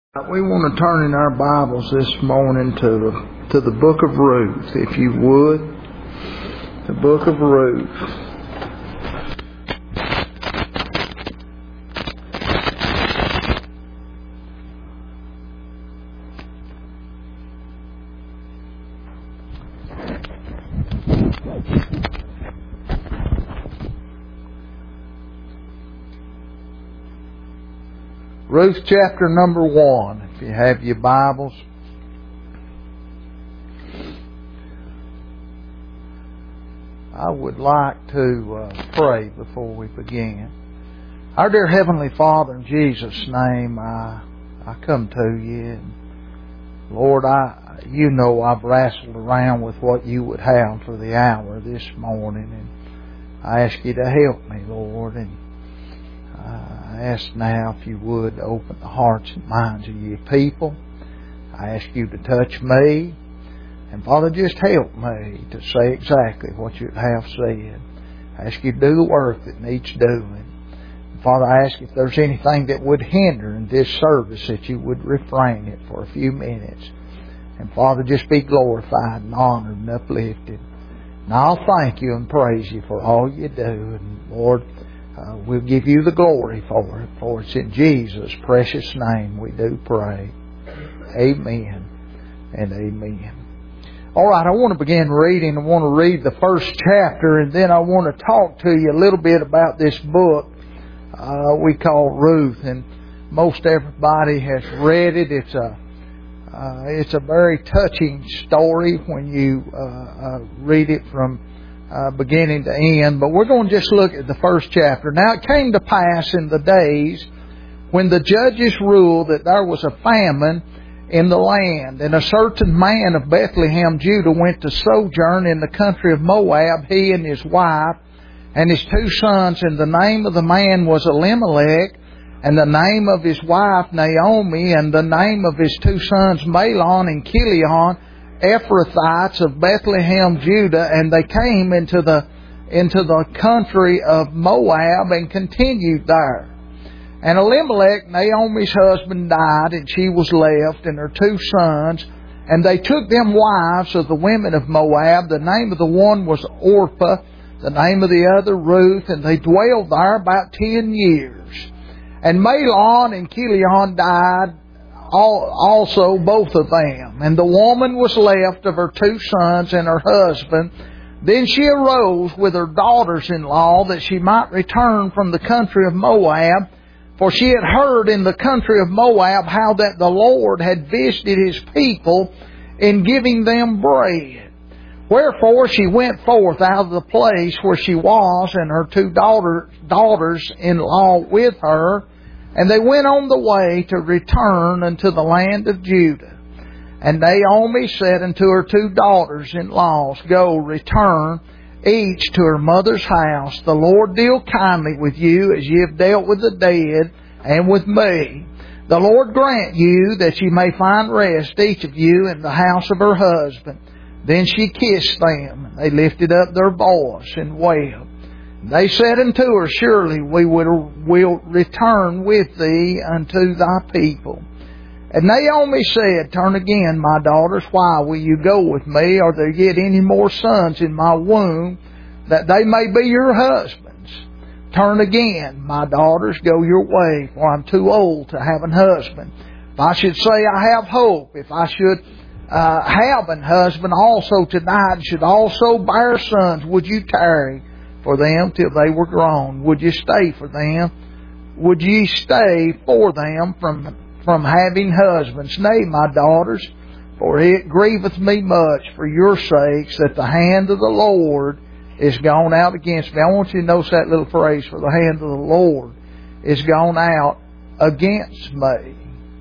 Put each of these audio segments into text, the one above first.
We want to turn in our Bibles this morning to the book of Ruth, if you would. The book of Ruth. Ruth chapter number 1, if you have your Bibles. I would like to pray before we begin. Our dear Heavenly Father, in Jesus' name, I come to you. And Lord, you know I've wrestled around with what you would have for the hour this morning. And I ask you to help me, Lord. And I ask now if you would open the hearts and minds of your people. I ask you to touch me. And Father, just help me to say exactly what you'd have said. I ask you to do the work that needs doing. And Father, I ask if there's anything that would hinder in this service that you would refrain it for a few minutes. And Father, just be glorified and honored and uplifted. And I'll thank you and praise you for all you do. And Lord, we'll give you the glory for it. For it's in Jesus' precious name we do pray. Amen and amen. Alright, I want to begin reading. I want to read the first chapter, and then I want to talk to you a little bit about this book we call Ruth. And most everybody has read it. It's a very touching story when you read it from beginning to end, but we're going to just look at the first chapter. Now it came to pass in the days when the judges ruled that there was a famine in the land, and a certain man of Bethlehem, Judah, went to sojourn in the country of Moab, he and his wife and his 2 sons, and the name of the man was Elimelech, and the name of his wife Naomi, and the name of his 2 sons Mahlon and Chilion, Ephrathites of Bethlehem, Judah, and they came into the country of Moab and continued there. And Elimelech, Naomi's husband, died, and she was left, and her 2 sons, and they took them wives of the women of Moab. The name of the one was Orpah, the name of the other Ruth, and they dwelled there about 10 years. And Mahlon and Chilion died also, both of them. And the woman was left of her 2 sons and her husband. Then she arose with her daughters-in-law that she might return from the country of Moab. For she had heard in the country of Moab how that the Lord had visited His people in giving them bread. Wherefore she went forth out of the place where she was, and her 2 daughters-in-law with her. And they went on the way to return unto the land of Judah. And Naomi said unto her 2 daughters-in-law, Go, return, each to her mother's house. The Lord deal kindly with you, as ye have dealt with the dead, and with me. The Lord grant you that ye may find rest, each of you, in the house of her husband. Then she kissed them, and they lifted up their voice and wailed. They said unto her, Surely we will return with thee unto thy people. And Naomi said, Turn again, my daughters, why will you go with me? Are there yet any more sons in my womb, that they may be your husbands? Turn again, my daughters, go your way, for I'm too old to have an husband. If I should say I have hope, if I should have an husband also tonight, and should also bear sons, would you tarry for them till they were grown? Would you stay for them? Would ye stay for them from having husbands? Nay, my daughters, for it grieveth me much for your sakes that the hand of the Lord is gone out against me. I want you to notice that little phrase, for the hand of the Lord is gone out against me.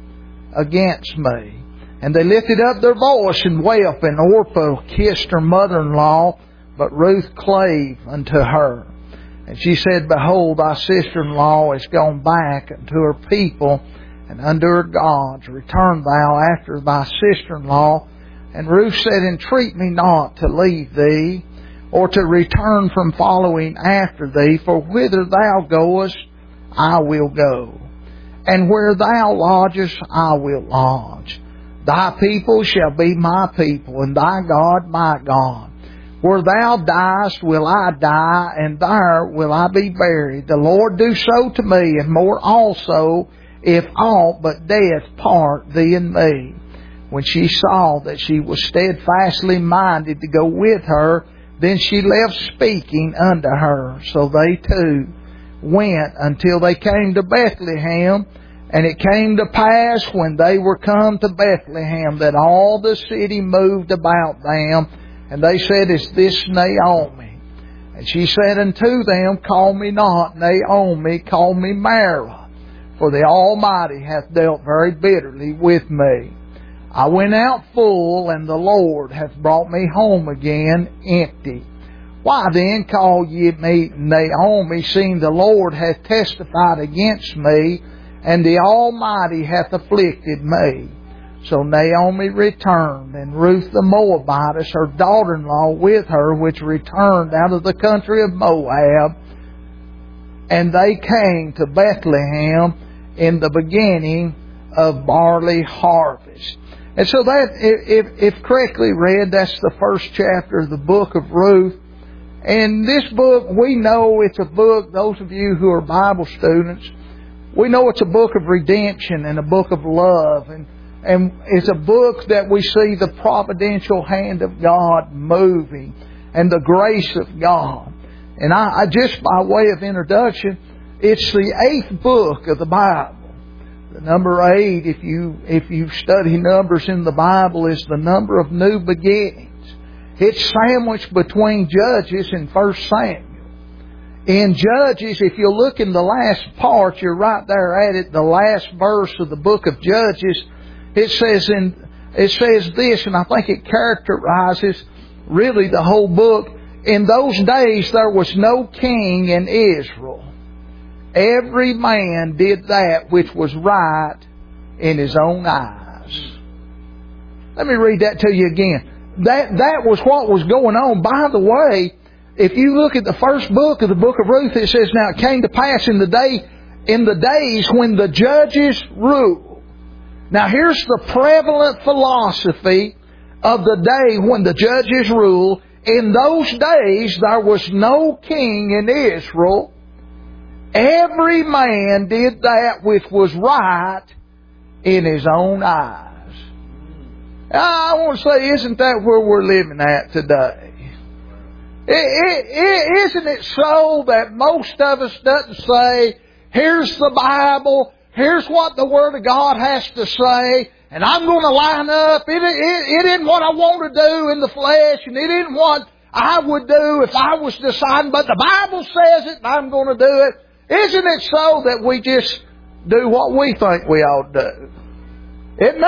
Against me. And they lifted up their voice and wept, and Orpah kissed her mother-in-law, but Ruth clave unto her. And she said, Behold, thy sister-in-law is gone back unto her people and unto her gods. Return thou after thy sister-in-law. And Ruth said, Entreat me not to leave thee, or to return from following after thee, for whither thou goest, I will go. and where Thou lodgest I will lodge. Thy people shall be my people, and Thy God my God. Where Thou diest will I die, and there will I be buried. The Lord do so to me, and more also, if aught but death part Thee and me. When she saw that she was steadfastly minded to go with her, then she left speaking unto her. So they two went until they came to Bethlehem. And it came to pass when they were come to Bethlehem that all the city moved about them. And they said, Is this Naomi? And she said unto them, Call me not Naomi, call me Mara. For the Almighty hath dealt very bitterly with me. I went out full, and the Lord hath brought me home again empty. Why then call ye me Naomi, seeing the Lord hath testified against me, and the Almighty hath afflicted me? So Naomi returned, and Ruth the Moabitess, her daughter-in-law, with her, which returned out of the country of Moab. And they came to Bethlehem in the beginning of barley harvest. And so that, if correctly read, that's the first chapter of the book of Ruth. And this book, we know it's a book, those of you who are Bible students, we know it's a book of redemption and a book of love. And it's a book that we see the providential hand of God moving and the grace of God. And I just by way of introduction, it's the 8th book of the Bible. The number 8, if you study numbers in the Bible, is the number of new beginnings. It's sandwiched between Judges and 1 Samuel. In Judges, if you look in the last part, you're right there at it, the last verse of the book of Judges, it says this, and I think it characterizes really the whole book. In those days there was no king in Israel. Every man did that which was right in his own eyes. Let me read that to you again. That was what was going on. By the way, if you look at the first book of the book of Ruth, it says, Now it came to pass in the days when the judges ruled. Now here's the prevalent philosophy of the day when the judges ruled. In those days there was no king in Israel. Every man did that which was right in his own eyes. I want to say, isn't that where we're living at today? Isn't it so that most of us doesn't say, here's the Bible, here's what the Word of God has to say, and I'm going to line up. It isn't what I want to do in the flesh, and it isn't what I would do if I was deciding, but the Bible says it, and I'm going to do it. Isn't it so that we just do what we think we ought to do? Isn't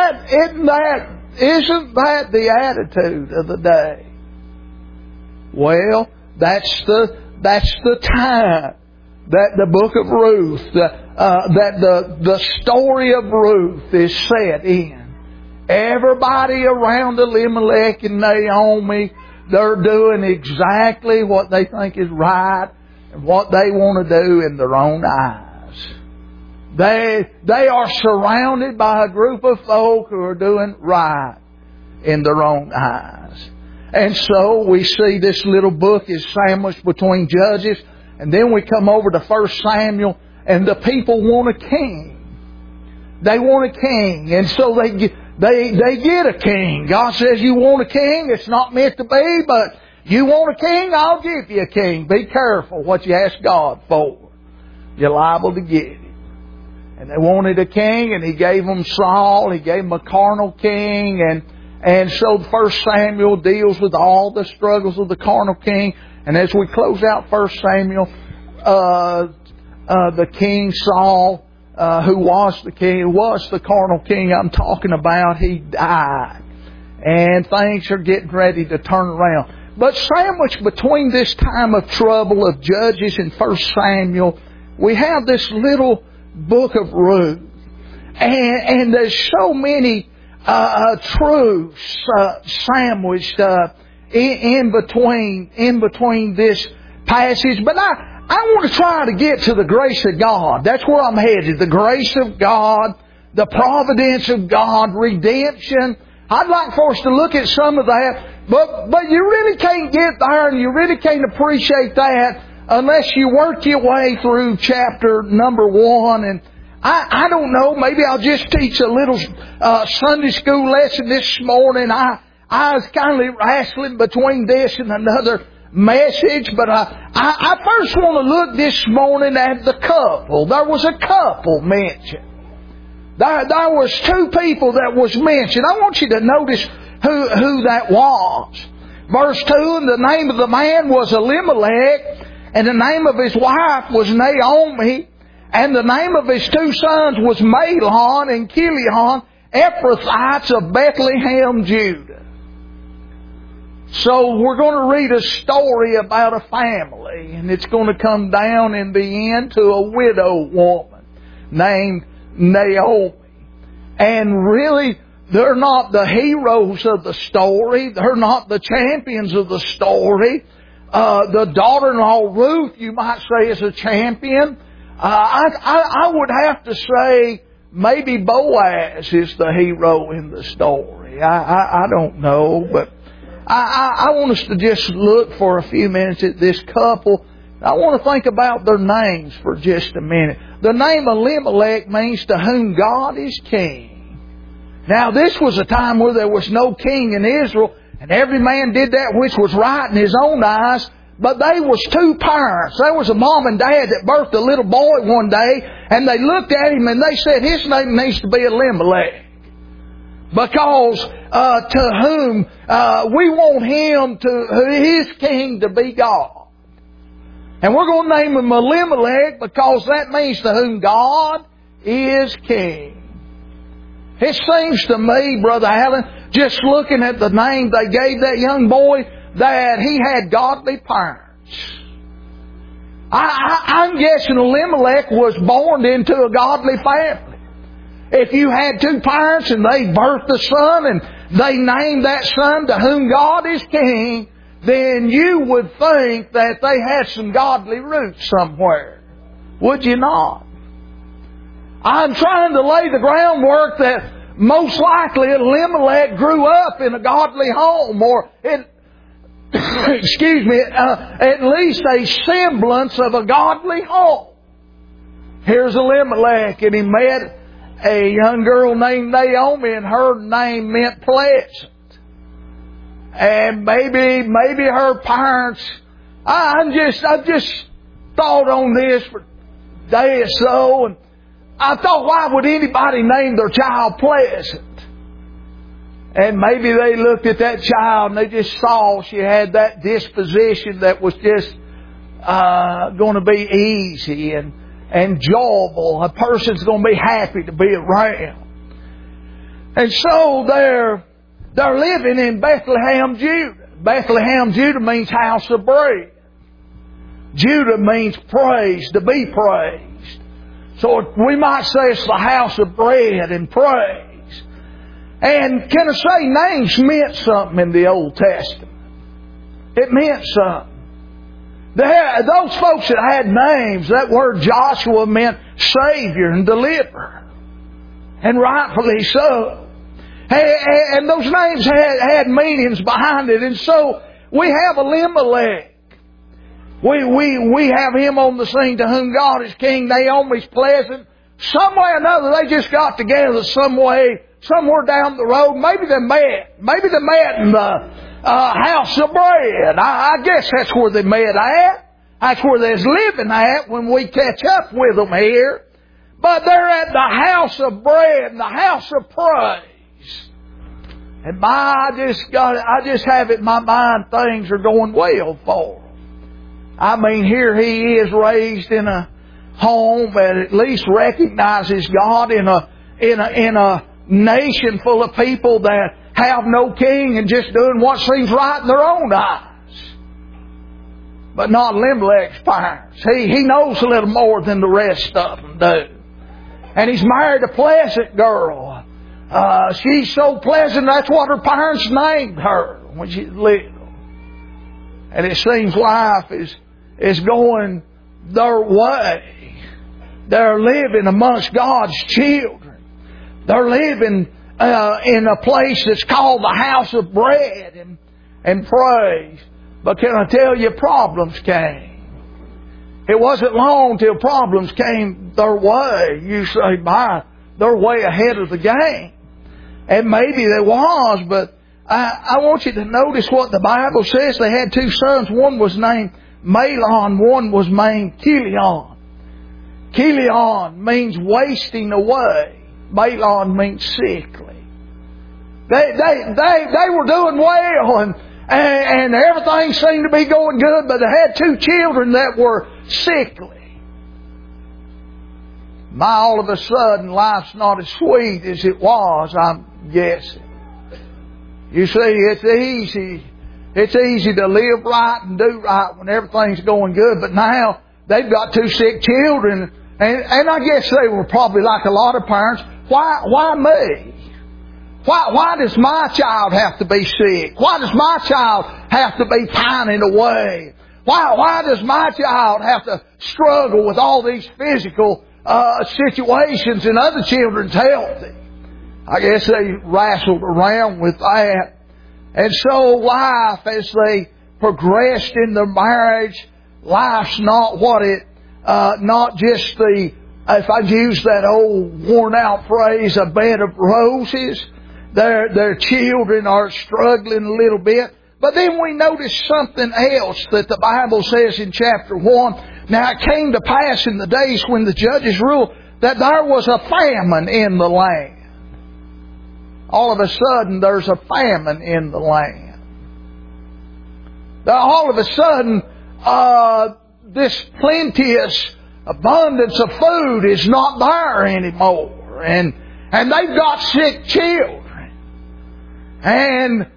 that the attitude of the day? Well, that's the time that the book of Ruth, that the story of Ruth is set in. Everybody around Elimelech and Naomi, they're doing exactly what they think is right and what they want to do in their own eyes. They are surrounded by a group of folk who are doing right in their own eyes. And so we see this little book is sandwiched between Judges, and then we come over to 1 Samuel, and the people want a king. They want a king, and so they get a king. God says, you want a king? It's not meant to be, but you want a king? I'll give you a king. Be careful what you ask God for. You're liable to get it. And they wanted a king, and He gave them Saul. He gave them a carnal king, and so 1 Samuel deals with all the struggles of the carnal king. And as we close out 1 Samuel, the king Saul, who was the king, who was the carnal king I'm talking about, he died. And things are getting ready to turn around. But sandwiched between this time of trouble of Judges and 1 Samuel, we have this little book of Ruth. And there's so many truths sandwiched in between this passage. But I want to try to get to the grace of God. That's where I'm headed. The grace of God, the providence of God, redemption. I'd like for us to look at some of that, but you really can't get there and you really can't appreciate that unless you work your way through chapter number 1. And I don't know, maybe I'll just teach a little Sunday school lesson this morning. I was kind of wrestling between this and another message, but I first want to look this morning at the couple. There was a couple mentioned. There was 2 people that was mentioned. I want you to notice who that was. Verse 2, and the name of the man was Elimelech, and the name of his wife was Naomi, and the name of his 2 sons was Mahlon and Chilion, Ephrathites of Bethlehem, Judah. So we're going to read a story about a family, and it's going to come down in the end to a widow woman named Naomi. And really, they're not the heroes of the story. They're not the champions of the story. The daughter-in-law Ruth, you might say, is a champion. I would have to say maybe Boaz is the hero in the story. I don't know, but I want us to just look for a few minutes at this couple. I want to think about their names for just a minute. The name Elimelech means to whom God is king. Now, this was a time where there was no king in Israel, and every man did that which was right in his own eyes. But they was 2 parents. There was a mom and dad that birthed a little boy one day, and they looked at him and they said, his name needs to be Elimelech. Because to whom we want him to his king to be God. And we're going to name him Elimelech because that means to whom God is king. It seems to me, Brother Allen, just looking at the name they gave that young boy, that he had godly parents. I'm guessing Elimelech was born into a godly family. If you had 2 parents and they birthed a son and they named that son to whom God is king, then you would think that they had some godly roots somewhere. Would you not? I'm trying to lay the groundwork that most likely Elimelech grew up in a godly home, or excuse me, at least a semblance of a godly home. Here's Elimelech, and he met a young girl named Naomi, and her name meant pleasant. And maybe her parents, I just thought on this for a day or so, and I thought, why would anybody name their child Pleasant? And maybe they looked at that child and they just saw she had that disposition that was just going to be easy and enjoyable. A person's going to be happy to be around. And so they're living in Bethlehem, Judah. Bethlehem, Judah means house of bread. Judah means praise, to be praised. So we might say it's the house of bread and praise. And can I say names meant something in the Old Testament? It meant something. Those folks that had names, that word Joshua meant Savior and Deliverer. And rightfully so. And those names had meanings behind it. And so we have Elimelech. We have him on the scene, to whom God is king. Naomi's pleasant. Some way or another, they just got together somewhere down the road. Maybe they met. Maybe they met in the house of bread. I guess that's where they met at. That's where they're living at when we catch up with them here. But they're at the house of bread and the house of praise. And I just have it in my mind things are going well for them. I mean, here he is raised in a home that at least recognizes God in a nation full of people that have no king and just doing what seems right in their own eyes. But not Elimelech's parents. He knows a little more than the rest of them do. And he's married a pleasant girl. She's so pleasant, that's what her parents named her when she was little. And it seems life is going their way. They're living amongst God's children. They're living in a place that's called the house of bread and praise. But can I tell you, problems came. It wasn't long till problems came their way. You say, they're way ahead of the game. And maybe they was, but I want you to notice what the Bible says. They had two sons. One was named Mahlon. One was named Chilion. Chilion means wasting away. Mahlon means sickly. They were doing well and everything seemed to be going good, but they had two children that were sickly. All of a sudden, life's not as sweet as it was, I'm guessing. You see, it's easy to live right and do right when everything's going good, but now they've got two sick children, and I guess they were probably like a lot of parents. Why me? Why does my child have to be sick? Why does my child have to be pining away? Why does my child have to struggle with all these physical situations and other children's healthy? I guess they wrestled around with that. And so life, as they progressed in their marriage, life's not what it, not just the, if I use that old worn out phrase, a bed of roses. Their children are struggling a little bit. But then we notice something else that the Bible says in chapter 1. Now it came to pass in the days when the judges ruled that there was a famine in the land. All of a sudden there's a famine in the land. All of a sudden this plenteous abundance of food is not there anymore. And they've got sick children. And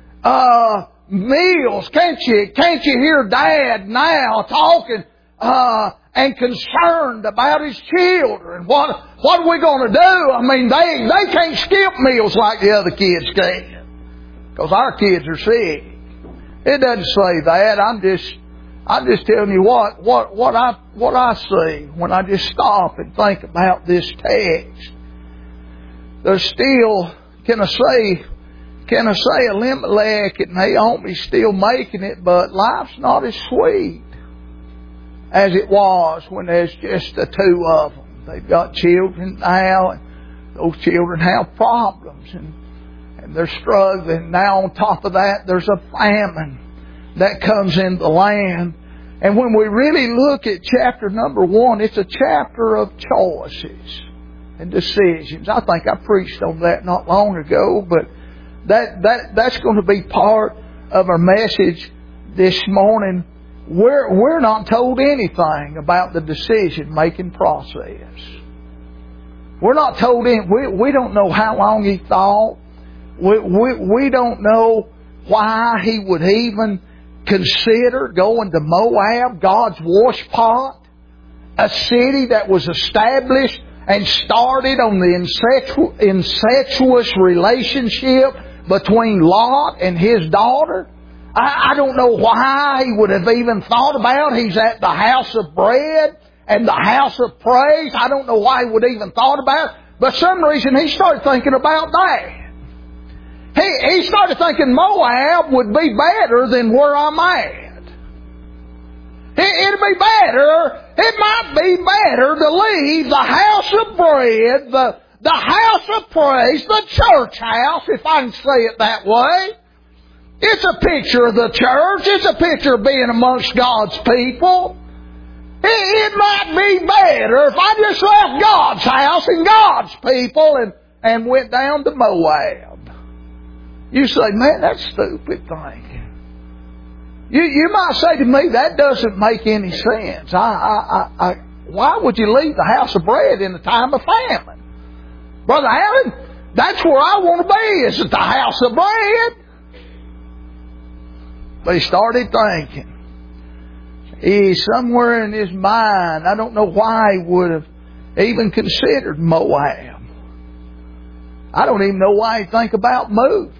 meals, can't you hear Dad now talking and concerned about his children? What are we going to do? I mean, they can't skip meals like the other kids can, because our kids are sick. It doesn't say that. I'm just telling you what I see when I just stop and think about this text. There's still, can I say Elimelech and Naomi still making it, but life's not as sweet as it was when there's just the two of them. They've got children now, and those children have problems, and they're struggling. Now on top of that, there's a famine that comes in the land. And when we really look at chapter number 1, it's a chapter of choices and decisions. I think I preached on that not long ago, but that's going to be part of our message this morning. We're not told anything about the decision-making process. We're not told we don't know how long he thought. We don't know why he would even consider going to Moab, God's wash pot, a city that was established and started on the incestuous relationship between Lot and his daughter. I don't know why he would have even thought about. He's at the house of bread and the house of praise. I don't know why he would have even thought about it. But for some reason he started thinking about that. He started thinking Moab would be better than where I'm at. It'd be better. It might be better to leave the house of bread, the house of praise, the church house, if I can say it that way. It's a picture of the church. It's a picture of being amongst God's people. It might be better if I just left God's house and God's people and went down to Moab. You say, man, that's stupid thinking. You might say to me, that doesn't make any sense. Why would you leave the house of bread in the time of famine? Brother Allen, that's where I want to be, is at the house of bread. But he started thinking. Somewhere in his mind, I don't know why he would have even considered Moab. I don't even know why he'd think about moving.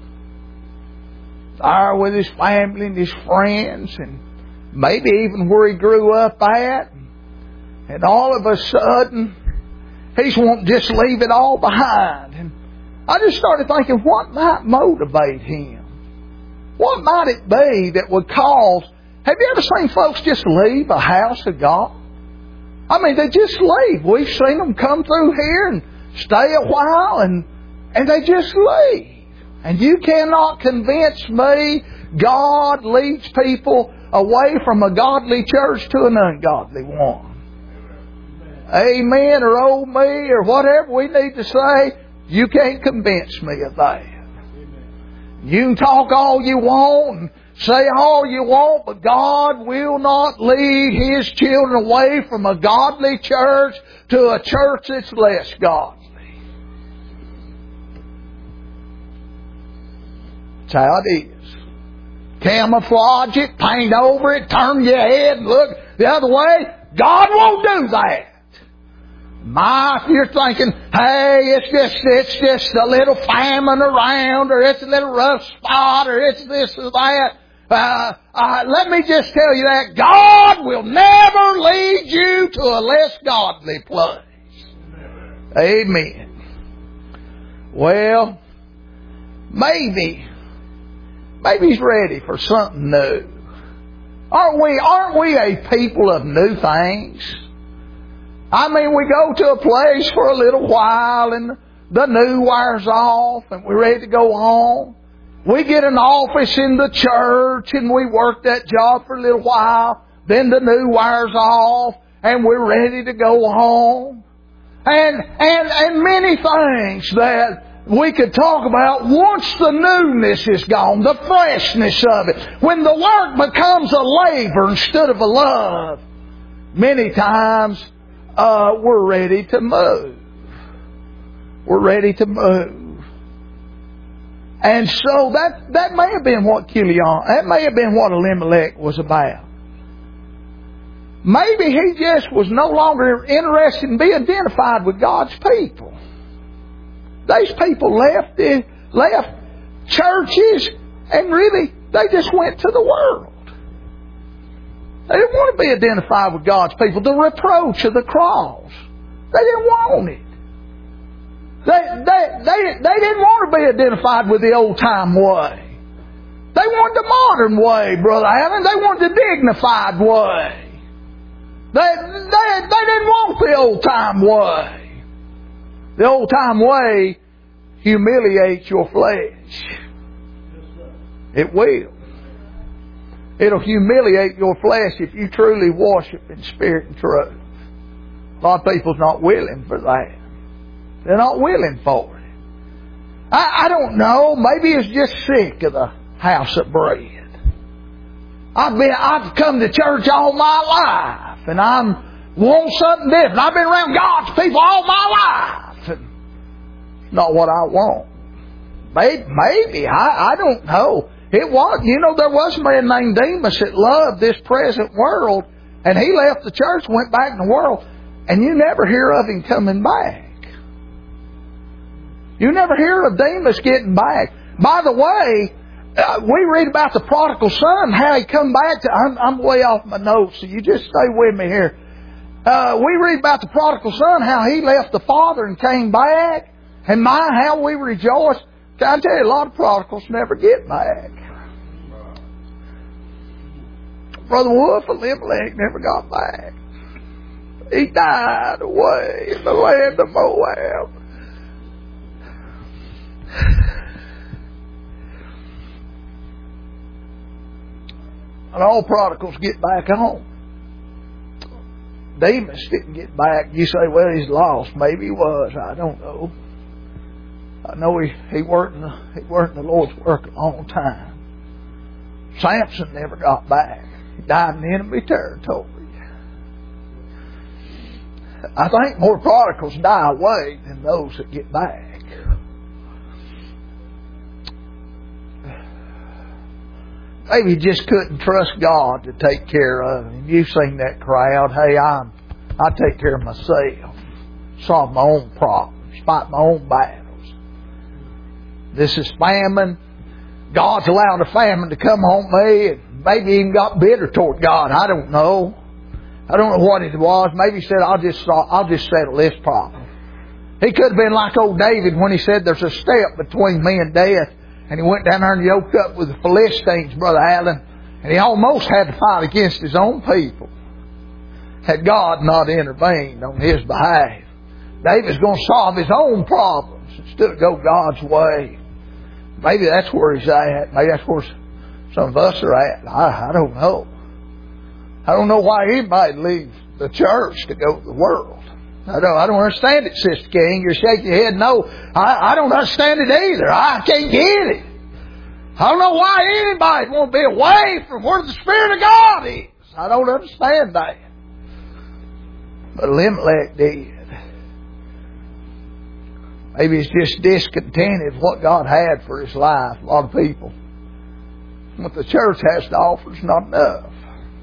There with his family and his friends, and maybe even where he grew up at. And all of a sudden, he's wanting to just leave it all behind. And I just started thinking, what might motivate him? What might it be that would cause... Have you ever seen folks just leave a house of God? I mean, they just leave. We've seen them come through here and stay a while and they just leave. And you cannot convince me God leads people away from a godly church to an ungodly one. Amen, or oh me, or whatever we need to say, you can't convince me of that. You can talk all you want and say all you want, but God will not lead His children away from a godly church to a church that's less godly. That's how it is. Camouflage it, paint over it, turn your head and look the other way. God won't do that. If you're thinking, hey, it's just a little famine around, or it's a little rough spot, or it's this or that, let me just tell you that God will never lead you to a less godly place. Amen. Well, maybe He's ready for something new. Aren't we a people of new things? I mean, we go to a place for a little while and the new wears off and we're ready to go on. We get an office in the church and we work that job for a little while. Then the new wears off and we're ready to go home. And many things that we could talk about once the newness is gone, the freshness of it. When the work becomes a labor instead of a love, many times we're ready to move. We're ready to move. And so that may have been what that may have been what Elimelech was about. Maybe he just was no longer interested in being identified with God's people. These people left churches and really they just went to the world. They didn't want to be identified with God's people. The reproach of the cross. They didn't want it. They didn't want to be identified with the old time way. They wanted the modern way, Brother Allen. They wanted the dignified way. They didn't want the old time way. The old time way humiliates your flesh. It will. It'll humiliate your flesh if you truly worship in spirit and truth. A lot of people's not willing for that. They're not willing for it. I don't know. Maybe it's just sick of the house of bread. I've come to church all my life and I want something different. I've been around God's people all my life and it's not what I want. Maybe. I don't know. It was, there was a man named Demas that loved this present world, and he left the church, went back in the world, and you never hear of him coming back. You never hear of Demas getting back. By the way, we read about the prodigal son, how he come back to... I'm way off my notes, so you just stay with me here. We read about the prodigal son, how he left the father and came back, and how we rejoice. I tell you, a lot of prodigals never get back. Brother Wolf of Elimelech never got back. He died away in the land of Moab. And all prodigals get back home. Demas didn't get back. You say, well, he's lost. Maybe he was. I don't know. I know he worked in the Lord's work a long time. Samson never got back. He died in enemy territory. I think more prodigals die away than those that get back. Maybe you just couldn't trust God to take care of him. You've seen that crowd. Hey, I take care of myself. Solve my own problems. Fight my own battles. This is famine. God's allowed a famine to come on me, and maybe even got bitter toward God. I don't know. I don't know what it was. Maybe he said, I'll just settle this problem. He could have been like old David when he said there's a step between me and death. And he went down there and yoked up with the Philistines, Brother Allen. And he almost had to fight against his own people. Had God not intervened on his behalf. David's going to solve his own problems instead of go God's way. Maybe that's where he's at. Maybe that's where some of us are at. I don't know. I don't know why anybody leaves the church to go to the world. I don't understand it, Sister King. You're shaking your head. No, I don't understand it either. I can't get it. I don't know why anybody won't be away from where the Spirit of God is. I don't understand that. But Elimelech did. Maybe he's just discontented with what God had for his life. A lot of people. What the church has to offer is not enough.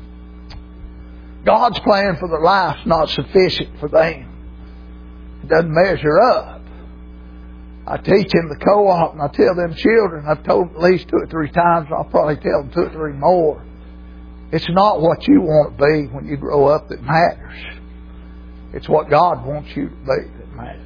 God's plan for their life is not sufficient for them. It doesn't measure up. I teach in the co-op and I tell them children, I've told them at least 2 or 3 times, and I'll probably tell them 2 or 3 more. It's not what you want to be when you grow up that matters. It's what God wants you to be that matters.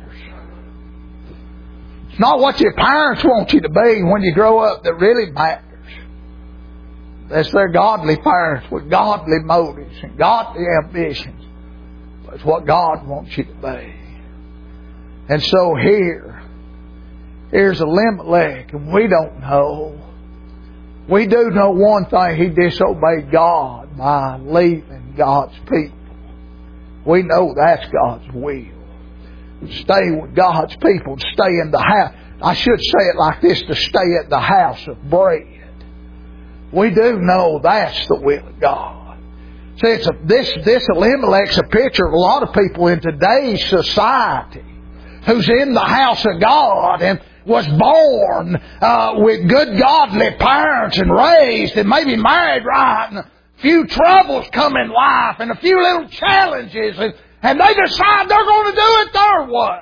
It's not what your parents want you to be when you grow up that really matters. That's their godly parents with godly motives and godly ambitions. But it's what God wants you to be. And so here's Elimelech, and we don't know. We do know one thing. He disobeyed God by leaving God's people. We know that's God's will. Stay with God's people. Stay in the house. I should say it like this, to stay at the house of bread. We do know that's the will of God. See, this Elimelech's a picture of a lot of people in today's society who's in the house of God and was born with good godly parents and raised and maybe married right, and a few troubles come in life and a few little challenges, and they decide they're going to do it their way.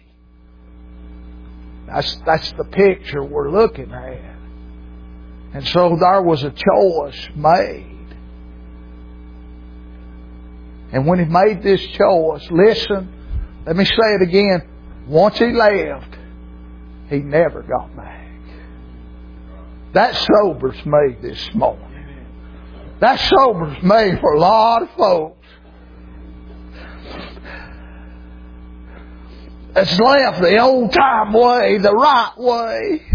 That's the picture we're looking at. And so there was a choice made. And when he made this choice, listen, let me say it again. Once he left, he never got back. That sobers me this morning. That sobers me for a lot of folks. That's left the old time way, the right way.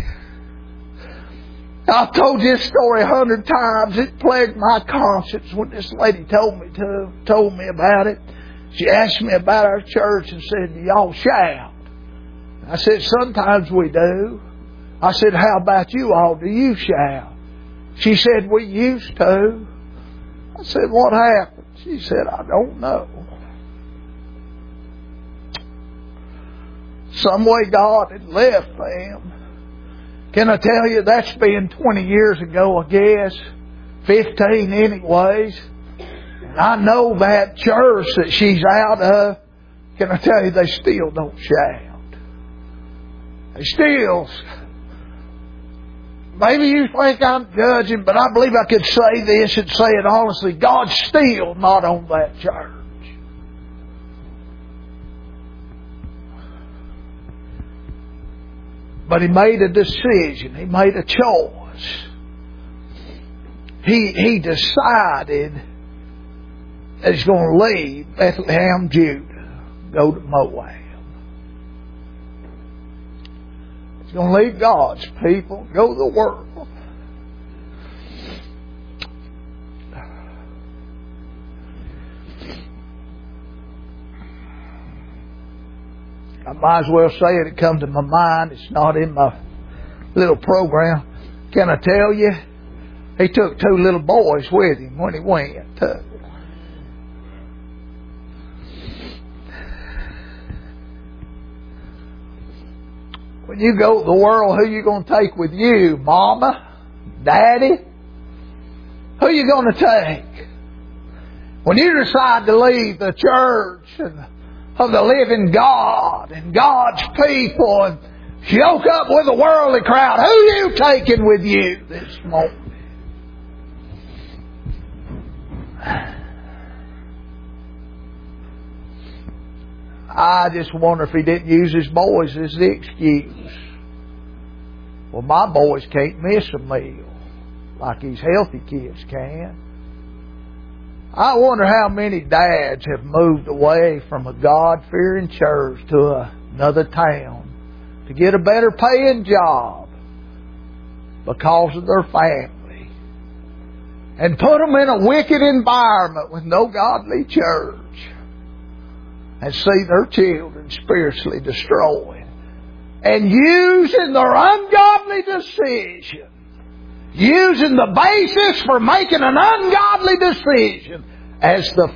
I've told this story 100 times. It plagued my conscience when this lady told me about it. She asked me about our church and said, "Do y'all shout?" I said, "Sometimes we do." I said, "How about you all? Do you shout?" She said, "We used to." I said, "What happened?" She said, "I don't know. Some way God had left them." Can I tell you, that's been 20 years ago, I guess. 15 anyways. And I know that church that she's out of, can I tell you, they still don't shout. They still... Maybe you think I'm judging, but I believe I could say this and say it honestly. God's still not on that church. But he made a decision. He made a choice. He decided that he's going to leave Bethlehem, Judah, go to Moab. He's going to leave God's people, go to the world. I might as well say it. It come to my mind. It's not in my little program. Can I tell you? He took 2 little boys with him when he went. When you go to the world, who you going to take with you? Mama? Daddy? Who you going to take? When you decide to leave the church and of the living God and God's people and yoke up with a worldly crowd, who you taking with you this morning? I just wonder if he didn't use his boys as the excuse. Well, my boys can't miss a meal like these healthy kids can. I wonder how many dads have moved away from a God-fearing church to another town to get a better paying job because of their family, and put them in a wicked environment with no godly church, and see their children spiritually destroyed, and using their ungodly decision, using the basis for making an ungodly decision as their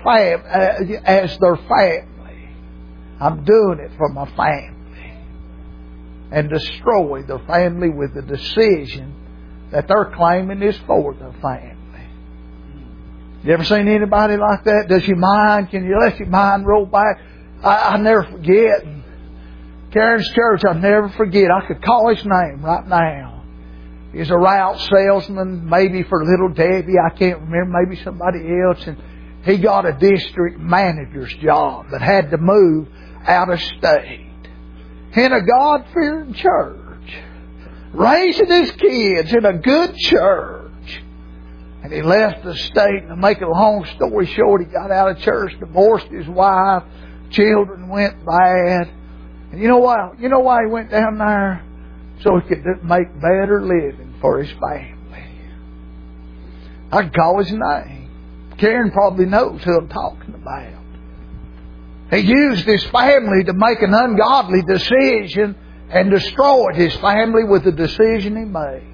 family. I'm doing it for my family. And destroy their family with the decision that they're claiming is for their family. You ever seen anybody like that? Does your mind, can you let your mind roll back? I never forget. Karen's church, I'll never forget. I could call his name right now. He's a route salesman, maybe for Little Debbie. I can't remember, maybe somebody else. And he got a district manager's job but had to move out of state. In a God-fearing church, raising his kids in a good church. And he left the state, and to make a long story short, he got out of church, divorced his wife, children went bad. And you know why? You know why he went down there? So he could make better living for his family. I can call his name. Karen probably knows who I'm talking about. He used his family to make an ungodly decision and destroyed his family with the decision he made.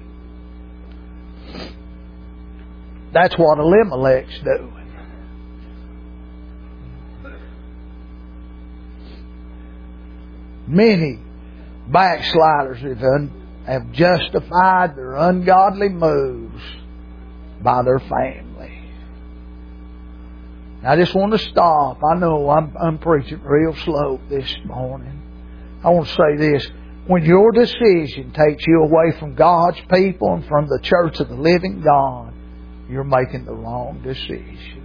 That's what Elimelech's doing. Many backsliders have justified their ungodly moves by their family. I just want to stop. I know I'm preaching real slow this morning. I want to say this. When your decision takes you away from God's people and from the church of the living God, you're making the wrong decision.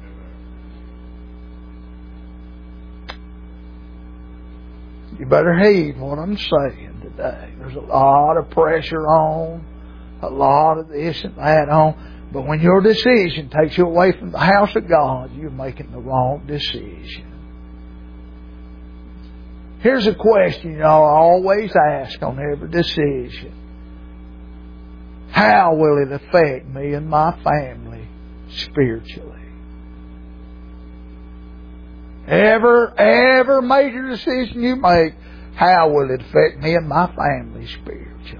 You better heed what I'm saying today. There's a lot of pressure on, a lot of this and that on. But when your decision takes you away from the house of God, you're making the wrong decision. Here's a question y'all always ask on every decision. How will it affect me and my family spiritually? Every major decision you make, how will it affect me and my family spiritually?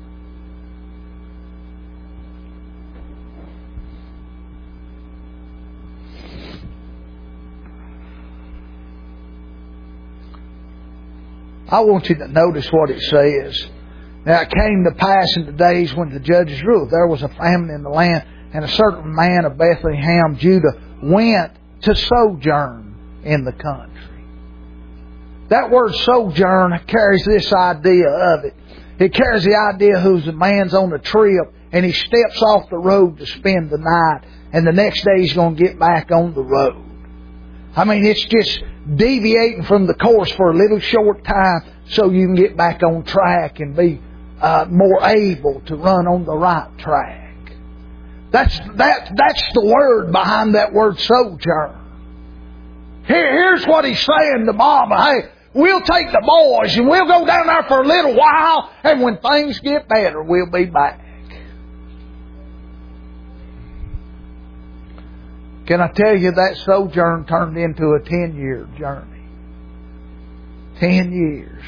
I want you to notice what it says. Now it came to pass in the days when the judges ruled, there was a famine in the land, and a certain man of Bethlehem, Judah, went to sojourn in the country. That word sojourn carries this idea of it. It carries the idea who's a man's on a trip and he steps off the road to spend the night, and the next day he's going to get back on the road. I mean, it's just deviating from the course for a little short time so you can get back on track and be more able to run on the right track. That's the word behind that word sojourn. Here's what he's saying to Mama. Hey, we'll take the boys and we'll go down there for a little while, and when things get better, we'll be back. Can I tell you that sojourn turned into a 10-year journey? 10 years.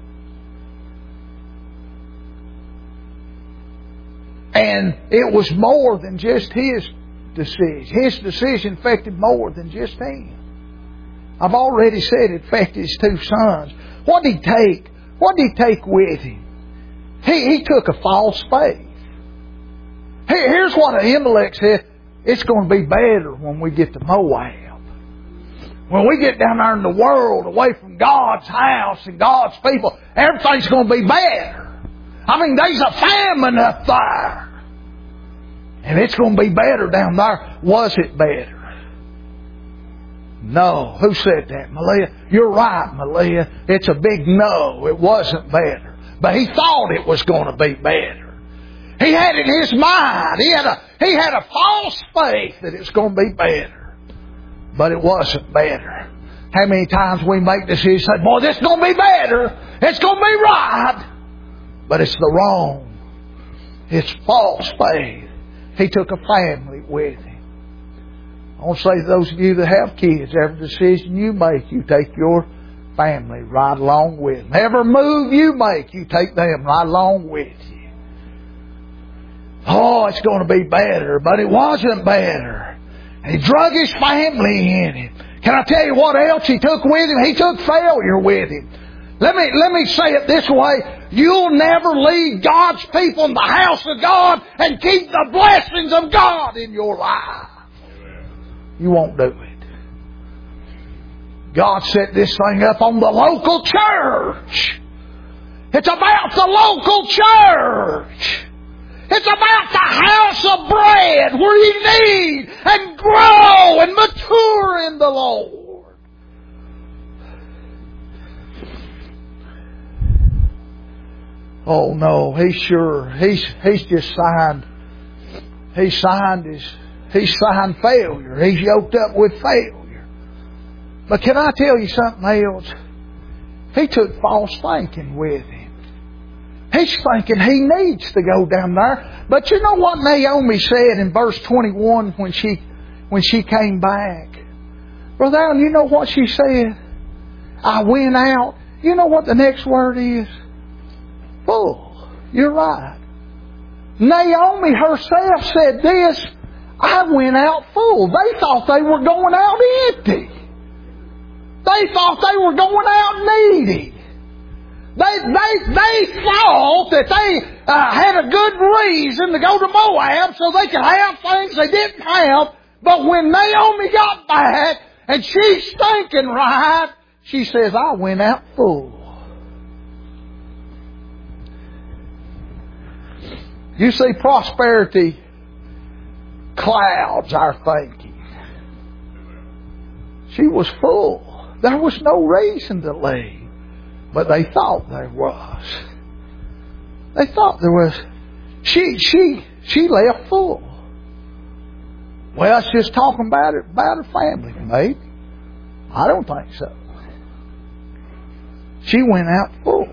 And it was more than just his decision. His decision affected more than just him. I've already said it affected his two sons. What did he take? What did he take with him? He took a false faith. Here's what Ahimelech said. It's going to be better when we get to Moab. When we get down there in the world, away from God's house and God's people, everything's going to be better. I mean, there's a famine up there. And it's going to be better down there. Was it better? No. Who said that, Malia? You're right, Malia. It's a big no. It wasn't better. But he thought it was going to be better. He had in his mind. He had a false faith that it's going to be better. But it wasn't better. How many times we make decisions and say, boy, this is going to be better. It's going to be right. But it's the wrong. It's false faith. He took a family with him. I want to say to those of you that have kids, every decision you make, you take your family right along with them. Every move you make, you take them right along with you. Oh, it's going to be better, but it wasn't better. And he drug his family in it. Can I tell you what else he took with him? He took failure with him. Let me say it this way. You'll never lead God's people in the house of God and keep the blessings of God in your life. You won't do it. God set this thing up on the local church. It's about the local church. It's about the house of bread where you need and grow and mature in the Lord. Oh no, he's just signed. He signed failure. He's yoked up with failure. But can I tell you something else? He took false thinking with him. He's thinking he needs to go down there. But you know what Naomi said in verse 21 when she came back? Brother Allen, you know what she said? I went out. You know what the next word is? Full. You're right. Naomi herself said this. I went out full. They thought they were going out empty. They thought they were going out needy. They thought that they had a good reason to go to Moab so they could have things they didn't have. But when Naomi got back and she's thinking right, she says, I went out full. You see, prosperity clouds our thinking. She was full. There was no reason to leave. But they thought there was. They thought there was. She left full. Well, it's just talking about her family, maybe. I don't think so. She went out full.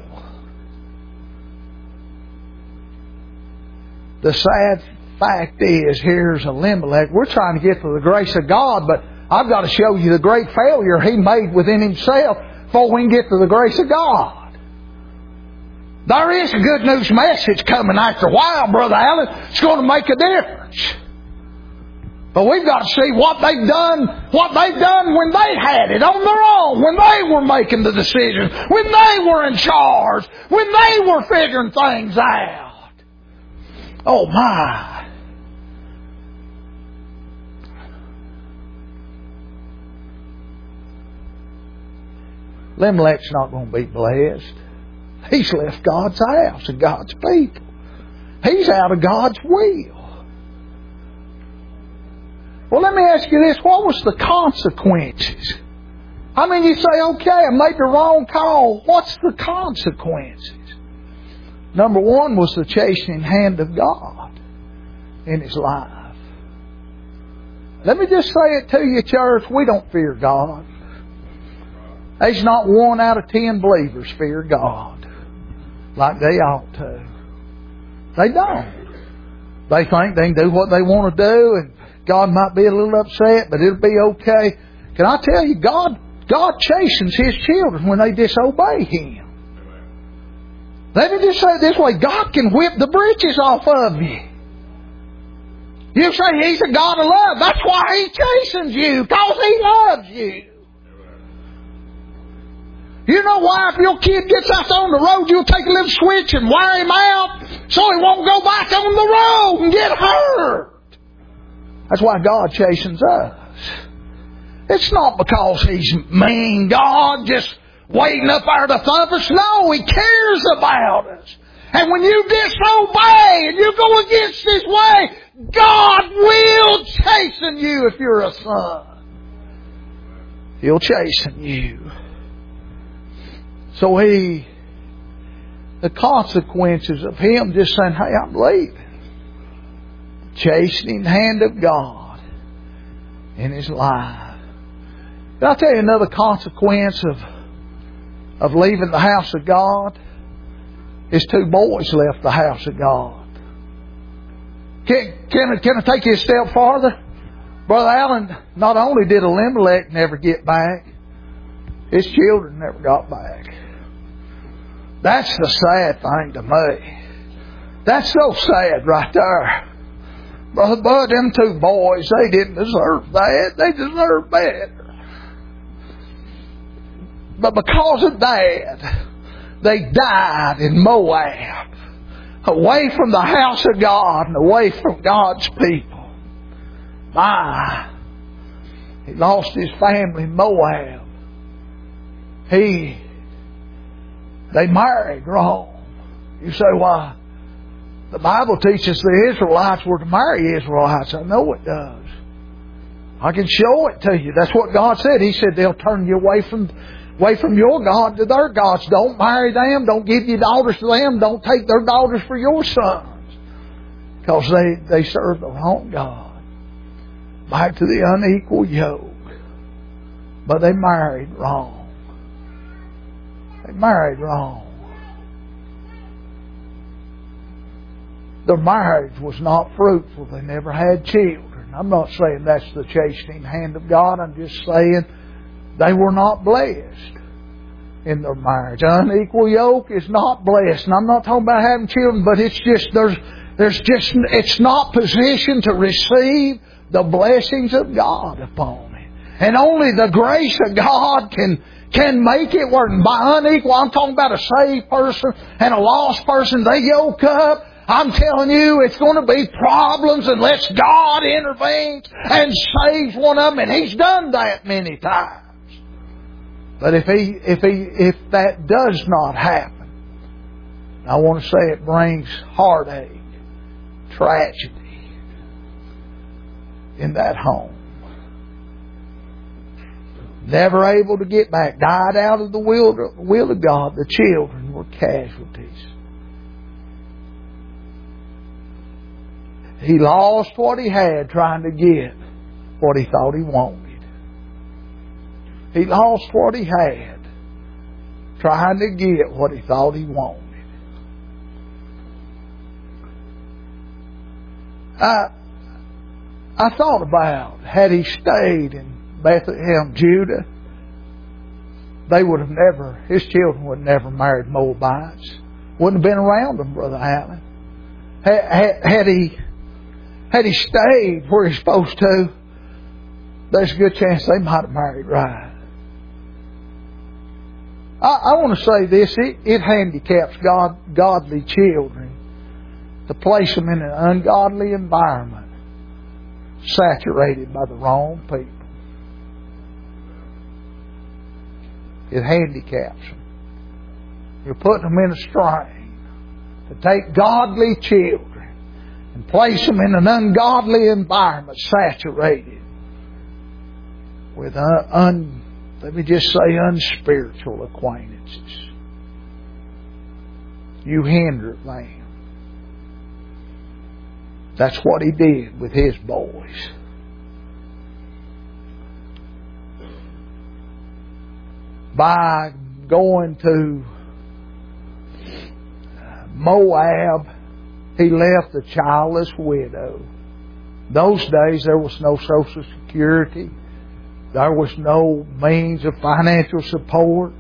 The sad fact is, here's Elimelech. We're trying to get to the grace of God, but I've got to show you the great failure he made within himself before we can get to the grace of God. There is a good news message coming after a while, Brother Allen. It's going to make a difference. But we've got to see what they've done when they had it on their own, when they were making the decisions, when they were in charge, when they were figuring things out. Oh my. Elimelech's not going to be blessed. He's left God's house and God's people. He's out of God's will. Well, let me ask you this. What was the consequences? I mean, you say, okay, I made the wrong call. What's the consequences? Number one was the chastening hand of God in his life. Let me just say it to you, church. We don't fear God. There's not 1 out of 10 believers fear God like they ought to. They don't. They think they can do what they want to do, and God might be a little upset, but it'll be okay. Can I tell you, God chastens His children when they disobey Him. Let me just say it this way. God can whip the britches off of you. You say He's a God of love. That's why He chastens you, because He loves you. You know why? If your kid gets out on the road, you'll take a little switch and wear him out so he won't go back on the road and get hurt. That's why God chastens us. It's not because He's mean God, just waiting up there to thump us. No, He cares about us. And when you disobey and you go against His way, God will chasten you if you're a son. He'll chasten you. So the consequences of him just saying, hey, I'm leaving. Chastening hand of God in his life. Can I tell you another consequence of leaving the house of God? His two boys left the house of God. Can I take you a step farther? Brother Allen, not only did Elimelech never get back, his children never got back. That's the sad thing to me. That's so sad right there. Brother Bud, them two boys, they didn't deserve that. They deserved better. But because of that, they died in Moab, away from the house of God and away from God's people. He lost his family in Moab. They married wrong. You say, why? The Bible teaches the Israelites were to marry Israelites. I know it does. I can show it to you. That's what God said. He said they'll turn you away from your God to their gods. Don't marry them. Don't give your daughters to them. Don't take their daughters for your sons. Because they serve the wrong God. Back to the unequal yoke. But they married wrong. They married wrong. Their marriage was not fruitful. They never had children. I'm not saying that's the chastening hand of God. I'm just saying they were not blessed in their marriage. An unequal yoke is not blessed. And I'm not talking about having children, but it's just it's not positioned to receive the blessings of God upon it. And only the grace of God can make it work. And by unequal, I'm talking about a saved person and a lost person. They yoke up. I'm telling you, it's going to be problems unless God intervenes and saves one of them. And He's done that many times. But if that does not happen, I want to say it brings heartache, tragedy in that home. Never able to get back. Died out of the will of God. The children were casualties. He lost what he had trying to get what he thought he wanted. He lost what he had trying to get what he thought he wanted. I thought about, had he stayed in Bethlehem, Judah, his children would have never married Moabites. Wouldn't have been around them, Brother Allen. Had he stayed where he's supposed to, there's a good chance they might have married right. I want to say this, it handicaps godly children to place them in an ungodly environment saturated by the wrong people. It handicaps them. You're putting them in a strain to take godly children and place them in an ungodly environment saturated with let me just say unspiritual acquaintances. You hinder them. That's what he did with his boys. By going to Moab, he left a childless widow. Those days there was no Social Security. There was no means of financial support.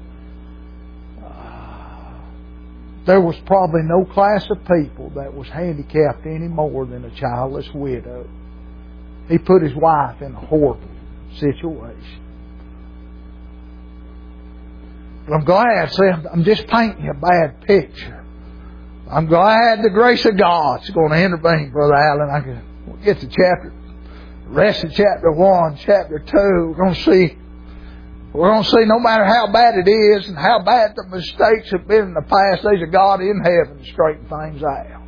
There was probably no class of people that was handicapped any more than a childless widow. He put his wife in a horrible situation. But I'm glad, I'm just painting a bad picture. I'm glad the grace of God's going to intervene, Brother Allen. We'll get to the rest of chapter 1, chapter 2. We're going to see no matter how bad it is and how bad the mistakes have been in the past, there's a God in heaven to straighten things out.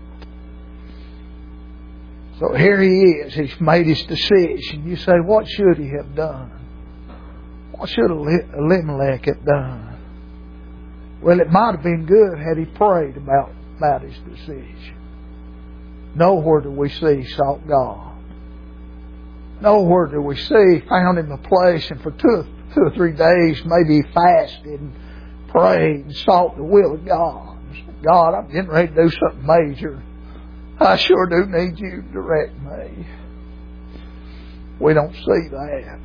So here he is. He's made his decision. You say, what should he have done? What should Elimelech have done? Well, it might have been good had he prayed about his decision. Nowhere do we see he sought God. Nowhere do we see he found him a place, and for two or 3 days maybe he fasted and prayed and sought the will of God. God, I'm getting ready to do something major. I sure do need you to direct me. We don't see that.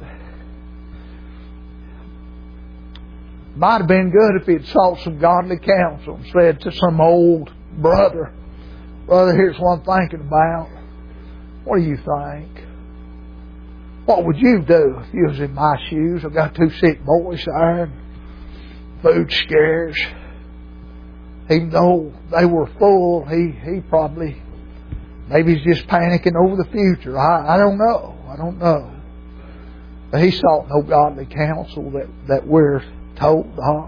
Might have been good if he'd sought some godly counsel and said to some old brother, "Brother, here's what I'm thinking about. What do you think? What would you do if you was in my shoes? I've got 2 sick boys there, food scarce." Even though they were full, he probably, maybe he's just panicking over the future. I don't know. But he sought no godly counsel that we're told of.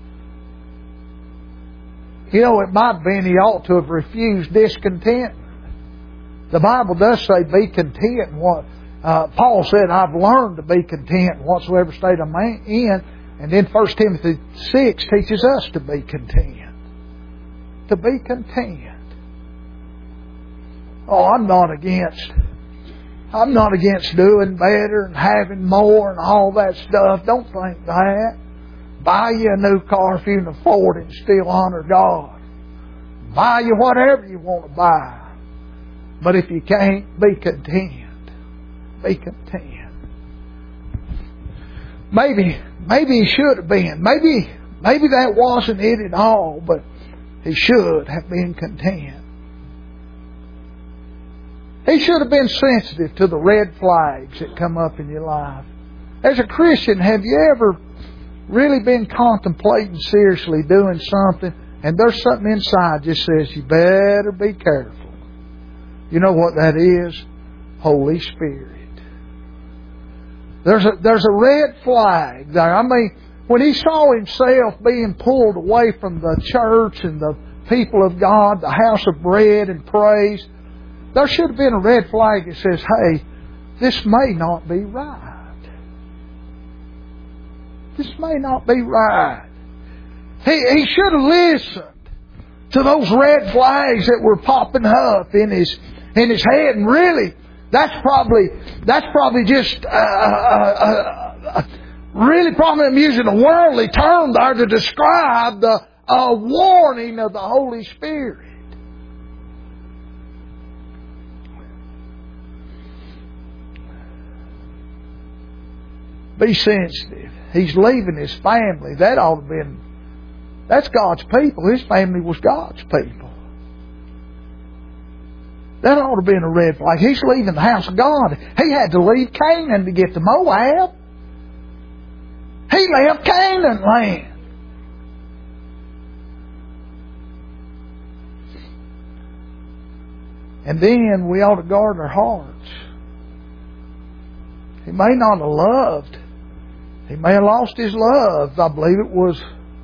You know, it might have been he ought to have refused discontent. The Bible does say be content in what Paul said, I've learned to be content in whatsoever state I'm in. And then 1 Timothy 6 teaches us to be content. To be content. Oh, I'm not against doing better and having more and all that stuff. Don't think that. Buy you a new car if you can afford it and still honor God. Buy you whatever you want to buy. But if you can't, be content. Be content. Maybe he should have been. Maybe that wasn't it at all, but he should have been content. He should have been sensitive to the red flags that come up in your life. As a Christian, have you ever really been contemplating seriously doing something, and there's something inside just says you better be careful? You know what that is? Holy Spirit. There's a red flag there. I mean, when he saw himself being pulled away from the church and the people of God, the house of bread and praise, there should have been a red flag that says, hey, this may not be right. This may not be right. He should have listened to those red flags that were popping up in his head, and really, that's probably just really probably I'm using a worldly term there to describe the warning of the Holy Spirit. Be sensitive. He's leaving his family. That ought to have been, that's God's people. His family was God's people. That ought to have been a red flag. He's leaving the house of God. He had to leave Canaan to get to Moab. He left Canaan land. And then we ought to guard our hearts. He may not have loved. He may have lost his love. I believe it was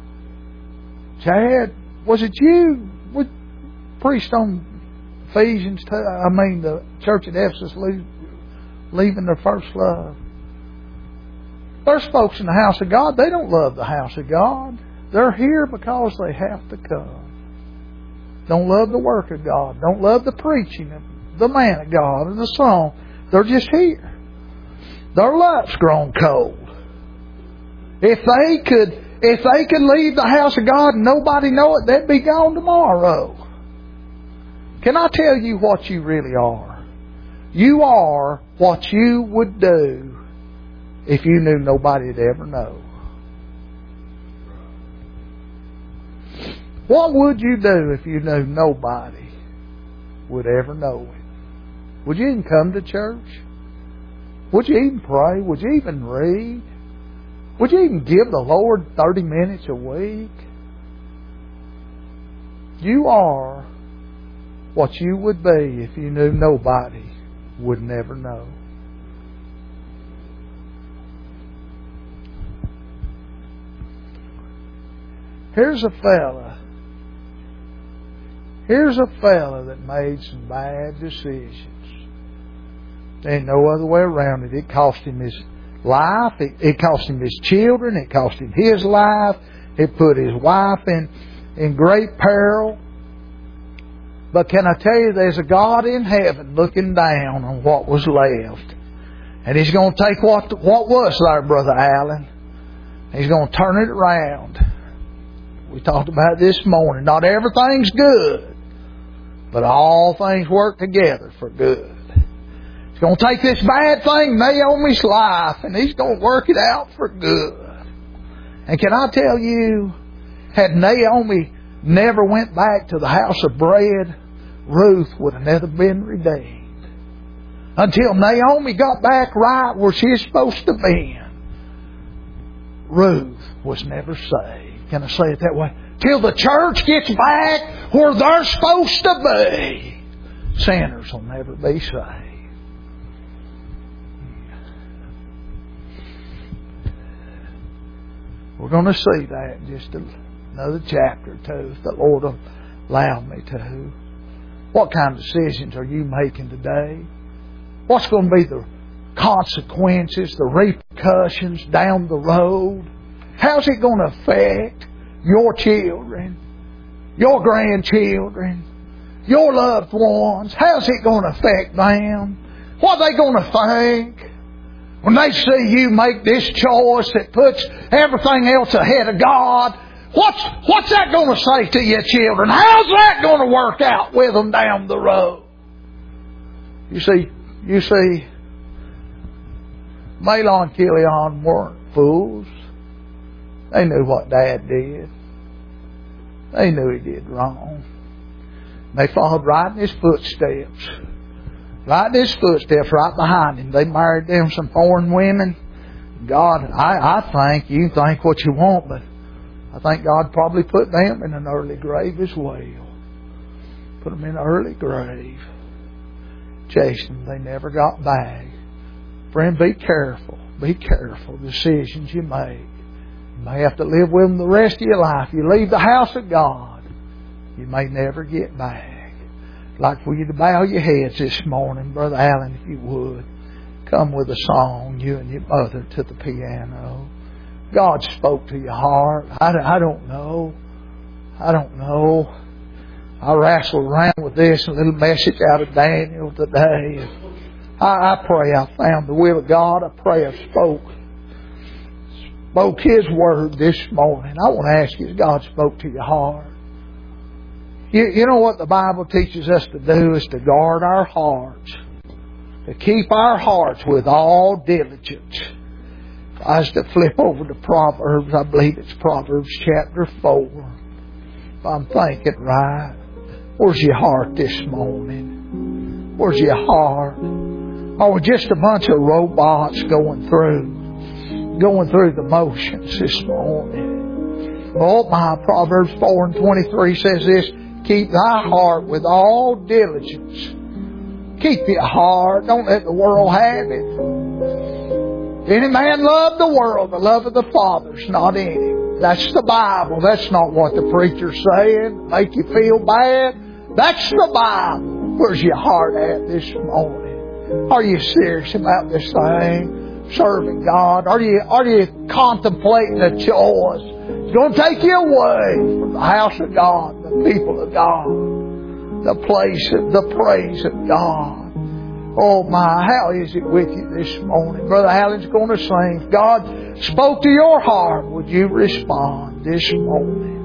Chad. Was it you? We preached on Ephesians 2. The church at Ephesus leaving their first love. There's folks in the house of God, they don't love the house of God. They're here because they have to come. Don't love the work of God. Don't love the preaching of the man of God and the song. They're just here. Their love's grown cold. If they could leave the house of God and nobody know it, they'd be gone tomorrow. Can I tell you what you really are? You are what you would do if you knew nobody'd ever know. What would you do if you knew nobody would ever know it? Would you even come to church? Would you even pray? Would you even read? Would you even give the Lord 30 minutes a week? You are what you would be if you knew nobody would never know. Here's a fella that made some bad decisions. There ain't no other way around it. It cost him his life. It cost him his children. It cost him his life. It put his wife in great peril. But can I tell you, there's a God in heaven looking down on what was left. And He's going to take what was there, Brother Allen. He's going to turn it around. We talked about it this morning. Not everything's good, but all things work together for good. He's going to take this bad thing, Naomi's life, and He's going to work it out for good. And can I tell you, had Naomi never went back to the house of bread, Ruth would have never been redeemed. Until Naomi got back right where she was supposed to be, Ruth was never saved. Can I say it that way? Till the church gets back where they're supposed to be, sinners will never be saved. We're going to see that in just another chapter or two, if the Lord will allow me to. What kind of decisions are you making today? What's going to be the consequences, the repercussions down the road? How's it going to affect your children, your grandchildren, your loved ones? How's it going to affect them? What are they going to think when they see you make this choice that puts everything else ahead of God? What's that going to say to your children? How's that going to work out with them down the road? You see, Mahlon and Chilion weren't fools. They knew what Dad did. They knew he did wrong. They followed right in his footsteps. Right in his footsteps, right behind him. They married them some foreign women. God, I think, you can think what you want, but I think God probably put them in an early grave as well. Put them in an early grave. Chased them. They never got back. Friend, be careful. Be careful of the decisions you make. You may have to live with them the rest of your life. You leave the house of God, you may never get back. I'd like for you to bow your heads this morning, Brother Allen, if you would. Come with a song, you and your mother, to the piano. God spoke to your heart. I don't know. I wrestled around with this little message out of Daniel today. I pray I found the will of God. I pray I spoke His Word this morning. I want to ask you, if God spoke to your heart. You know what the Bible teaches us to do is to guard our hearts. To keep our hearts with all diligence. If I was to flip over to Proverbs, I believe it's Proverbs chapter 4. If I'm thinking right. Where's your heart this morning? Where's your heart? Are we just a bunch of robots going through the motions this morning? Oh my, Proverbs 4:23 says this, keep thy heart with all diligence. Keep your heart. Don't let the world have it. If any man love the world, the love of the Father's not in him. That's the Bible. That's not what the preacher's saying. Make you feel bad. That's the Bible. Where's your heart at this morning? Are you serious about this thing? Serving God? Are you contemplating a choice? It's going to take you away from the house of God, the people of God, the praise of God. Oh my, how is it with you this morning? Brother Allen's going to sing. If God spoke to your heart, would you respond this morning?